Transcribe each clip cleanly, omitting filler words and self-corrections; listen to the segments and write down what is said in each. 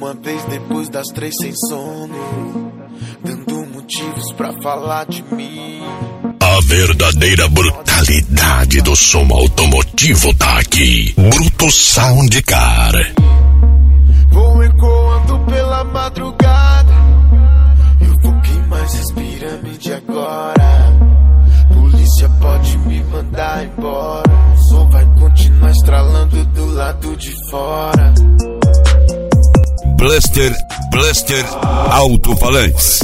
uma vez depois das 3 sem sono, dando motivos pra falar de mim. A verdadeira brutalidade do som automotivo tá aqui. Bruto Soundcar. Vou ecoando pela madrugada, eu vou quem mais respira de agora. Polícia pode me mandar embora, o som vai continuar estralando do lado de fora. Blaster Alto-Falantes.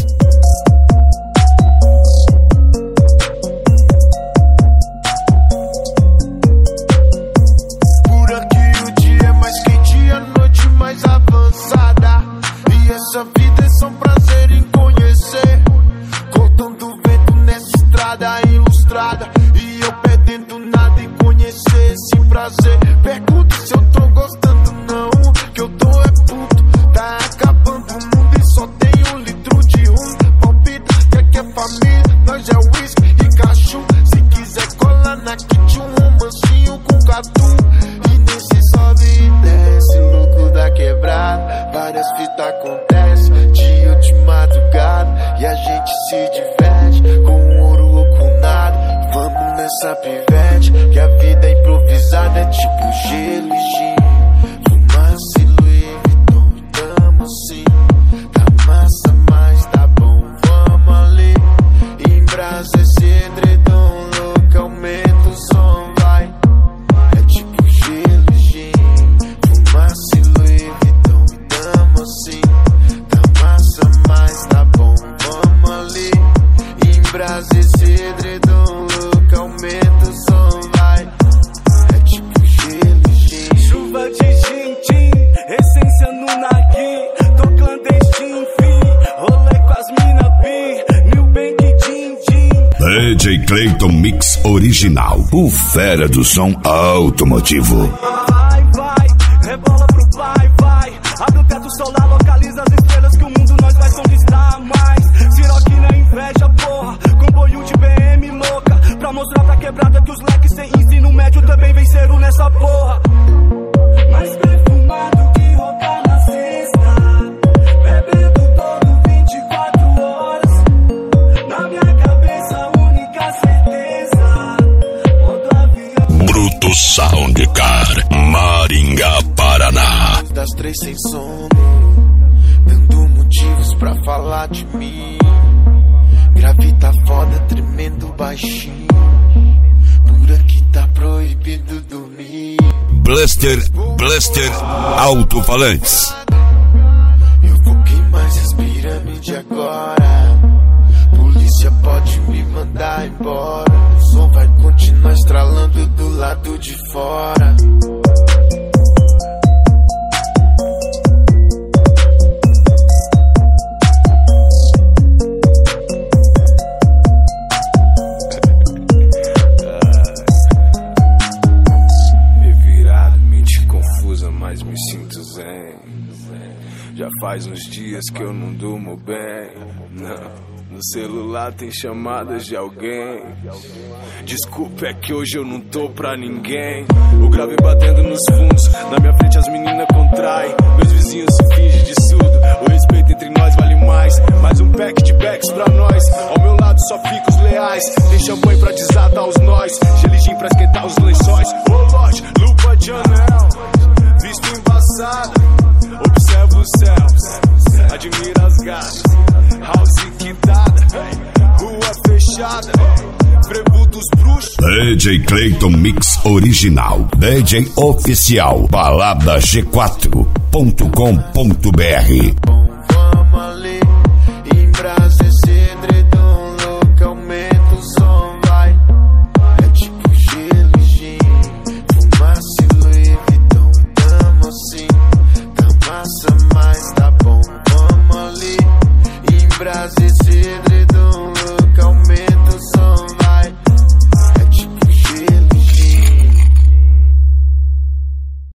Por aqui o dia é mais quente e a noite mais avançada, e essa vida é só um prazer em conhecer. Cortando vento nessa estrada ilustrada, e eu perdendo nada em conhecer esse prazer. Pergunto se eu tô gostando não, que eu tô é puto. Tá acabando o mundo e só tem 1 litro de rum. Palpita, que é família, nós é whisky e cachu. Se quiser colar na kit, um romancinho com catu. E nesse sobe e desce, louco da quebrada, várias fitas acontecem, dia de madrugada, e a gente se diverte, com ouro ou com nada. Vamos nessa pivete, que a vida é improvisada, é tipo gelo e gin. Fumaça e Louis Vuitton, e tamo assim. Tá massa, mas tá bom, vamos ali. Em brasa esse edredom louco, aumenta o som, vai. É tipo gelo e gin. Fumaça e Louis Vuitton, e tamo assim. Tá massa, mas tá bom, vamos ali. Em brasa esse edredom louco, aumenta o som, vai. É tipo gelo e gin. Chuva de gin-gin, essência no naqui. Tô clandestino, fim, rolê com as mina bi. New Bank din-din. DJ Clayton Mix Original. O fera do som automotivo. Vai, rebola pro vai. Abre o teto solar, localiza as estrelas que o mundo nós vai conquistar mais. Siroque na inveja, porra, comboio de BM louca, pra mostrar pra quebrada que os leques sem ensino médio também venceram nessa porra. Mais perfumado que roupa na cesta, bebendo todo 24 horas. Na minha cabeça, única certeza, rodoviária. Bruto Soundcar, Maringá, Paraná. Das 3 sem sono, dando motivos pra falar de mim. Grave tá foda, tremendo baixinho, por aqui tá proibido dormir. Blaster Alto-Falantes. Eu vou quem mais respira de agora. Polícia pode me mandar embora, o som vai continuar estralando do lado de fora. Mas me sinto zen. Já faz uns dias que eu não durmo bem. Não. No celular tem chamadas de alguém. Desculpa, é que hoje eu não tô pra ninguém. O grave batendo nos fundos, na minha frente as meninas contraem. Meus vizinhos se fingem de surdo, o respeito entre nós vale mais. Mais um pack de backs pra nós, ao meu lado só fica os leais. Tem champanhe pra desatar os nós, geligem pra esquentar os lençóis. Oh Lord, lupa de anel, visto embaçado, observa os céus, admira as gatas, house quitada, rua fechada, frevo dos bruxos. DJ Clayton Mix Original, DJ Oficial, balada G4.com.br.